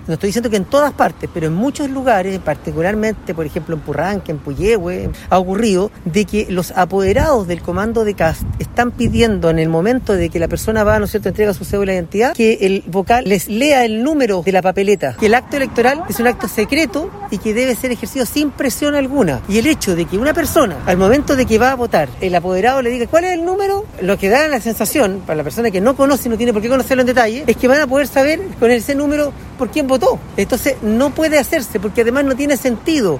no estoy diciendo que en todas partes, pero en muchos lugares, particularmente, por ejemplo, en Purranque, en Puyehue, ha ocurrido de que los apoderados del comando de CAST están pidiendo en el momento de que la persona va, ¿no es cierto?, entrega su cédula de identidad, que el vocal les lea el número de la papeleta, que el acto electoral es un acto secreto y que debe ser ejercido sin presión alguna. Y el hecho de que una persona, al momento de que va a votar, el apoderado le diga ¿cuál es el número? Lo que da la sensación, para la persona que no conoce y no tiene por qué conocerlo en detalle, es que van a poder saber con ese número por quién votó. Entonces no puede hacerse, porque además no tiene sentido.